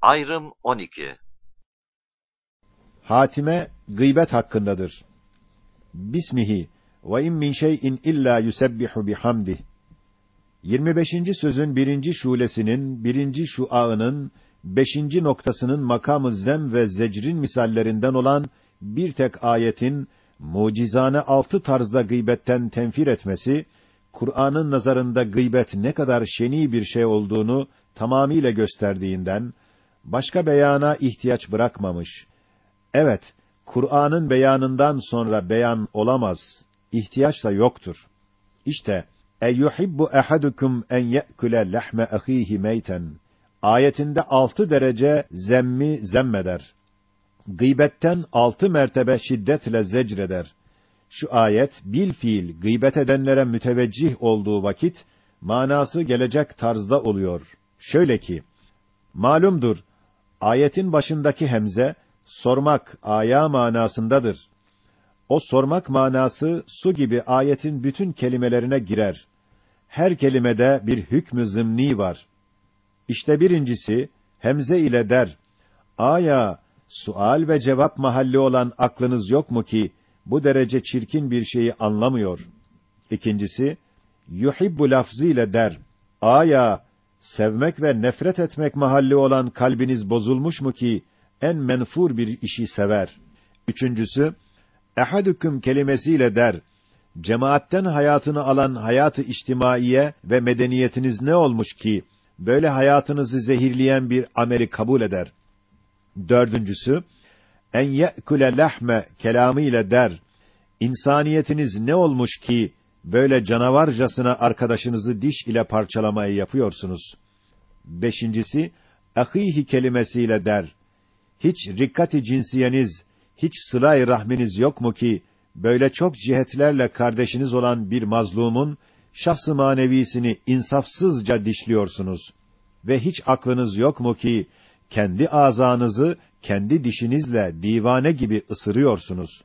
Ayrım 12. Hatime gıybet hakkındadır. Bismihi ve in min şey'in illa yusebbihu bihamdih. 25. sözün 1. şulesinin 1. şuağının 5. noktasının makamı zem ve zecrin misallerinden olan bir tek ayetin mucizane 6 tarzda gıybetten tenfir etmesi, Kur'an'ın nazarında gıybet ne kadar şeni bir şey olduğunu tamamiyle gösterdiğinden başka beyana ihtiyaç bırakmamış. Evet, Kur'an'ın beyanından sonra beyan olamaz, ihtiyaç da yoktur. İşte eyyuhibbu ahadukum en ye'kule lahme ahihi meyten ayetinde 6 derece zemmi zemmeder. Gıybetten 6 mertebe şiddetle zecreder. Şu ayet bil fiil gıybet edenlere müteveccih olduğu vakit manası gelecek tarzda oluyor. Şöyle ki, malumdur, ayetin başındaki hemze sormak, aya manasındadır. O sormak manası su gibi ayetin bütün kelimelerine girer. Her kelimede bir hükmü zımni var. İşte birincisi, hemze ile der. Aya, sual ve cevap mahalli olan aklınız yok mu ki, bu derece çirkin bir şeyi anlamıyor? İkincisi, yuhibbu lafzı ile der. Aya, sevmek ve nefret etmek mahalli olan kalbiniz bozulmuş mu ki, en menfur bir işi sever? Üçüncüsü, ehadüküm kelimesiyle der. Cemaatten hayatını alan hayatı içtimaiye ve medeniyetiniz ne olmuş ki, böyle hayatınızı zehirleyen bir ameli kabul eder? Dördüncüsü, en ye'kule lahme kelamıyla der. İnsaniyetiniz ne olmuş ki, böyle canavarcasına arkadaşınızı diş ile parçalamayı yapıyorsunuz? Beşincisi, ahihi kelimesiyle der. Hiç rikkati cinsiyeniz, hiç sıla-i rahminiz yok mu ki, böyle çok cihetlerle kardeşiniz olan bir mazlumun, şahs-ı manevisini insafsızca dişliyorsunuz? Ve hiç aklınız yok mu ki, kendi azanızı, kendi dişinizle divane gibi ısırıyorsunuz?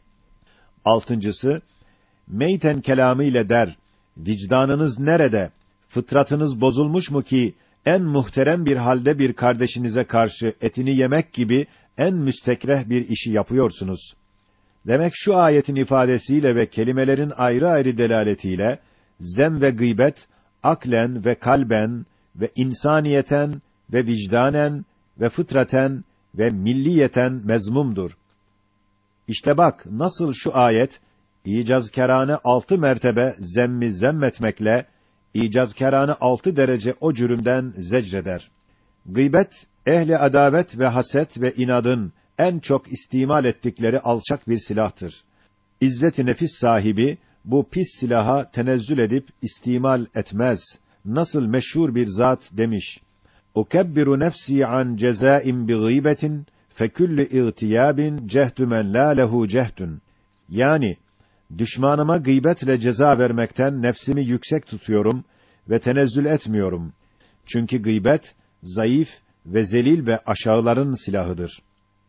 Altıncısı, meyten kelamı ile der, vicdanınız nerede, fıtratınız bozulmuş mu ki, en muhterem bir halde bir kardeşinize karşı etini yemek gibi en müstekreh bir işi yapıyorsunuz? Demek şu ayetin ifadesiyle ve kelimelerin ayrı ayrı delaletiyle, zem ve gıybet, aklen ve kalben ve insaniyeten ve vicdanen ve fıtraten ve milliyeten mezmumdur. İşte bak, nasıl şu ayet, icazkârâne 6 mertebe zemmi zemmetmekle, icazkârâne 6 derece o cürümden zecreder. Gıybet, ehli adavet ve haset ve inadın en çok istimal ettikleri alçak bir silahtır. İzzet-i nefis sahibi, bu pis silaha tenezzül edip istimal etmez. Nasıl meşhur bir zat demiş, ukebbiru nefsi an cezaim bi gıybetin, feküllü iğtiyabin cehdü men la lehu cehdün. Yani, düşmanıma gıybetle ceza vermekten nefsimi yüksek tutuyorum ve tenezzül etmiyorum. Çünkü gıybet, zayıf ve zelil ve aşağıların silahıdır.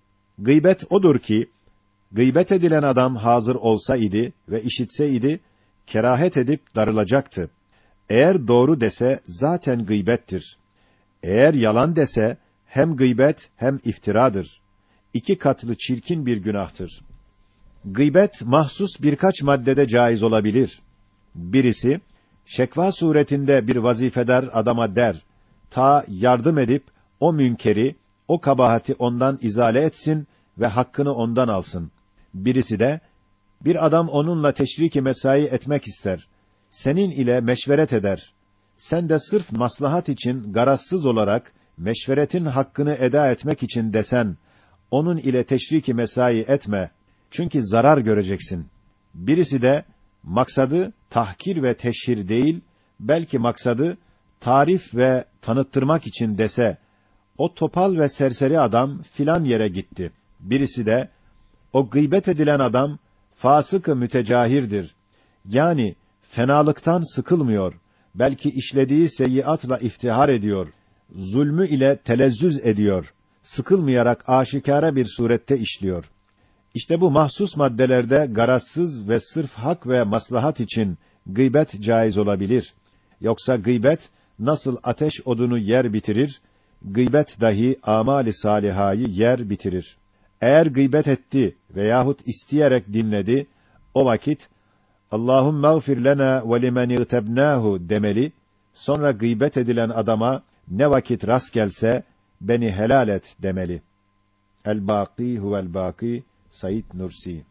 Gıybet odur ki, gıybet edilen adam hazır olsa idi ve işitse idi, kerahet edip darılacaktı. Eğer doğru dese, zaten gıybettir. Eğer yalan dese, hem gıybet hem iftiradır. 2 katlı çirkin bir günahtır. Gıybet, mahsus birkaç maddede caiz olabilir. Birisi, şekva suretinde bir vazifedar adama der, ta yardım edip, o münkeri, o kabahati ondan izale etsin ve hakkını ondan alsın. Birisi de, bir adam onunla teşriki mesai etmek ister. Senin ile meşveret eder. Sen de sırf maslahat için garazsız olarak, meşveretin hakkını eda etmek için desen, onun ile teşriki mesai etme, çünkü zarar göreceksin. Birisi de, maksadı tahkir ve teşhir değil, belki maksadı tarif ve tanıttırmak için dese, o topal ve serseri adam filan yere gitti. Birisi de, o gıybet edilen adam fasık-ı mütecahirdir. Yani fenalıktan sıkılmıyor, belki işlediği seyyiatla iftihar ediyor, zulmü ile telezzüz ediyor, sıkılmayarak aşikâre bir surette işliyor. İşte bu mahsus maddelerde garazsız ve sırf hak ve maslahat için gıybet caiz olabilir. Yoksa gıybet nasıl ateş odunu yer bitirir, gıybet dahi amali salihayı yer bitirir. Eğer gıybet etti veyahut isteyerek dinledi, o vakit Allahumme gfir lena ve limen iğtebnahu demeli. Sonra gıybet edilen adama ne vakit rast gelse beni helal et demeli. El-Bâkî huvel-Bâkî Said Nursi.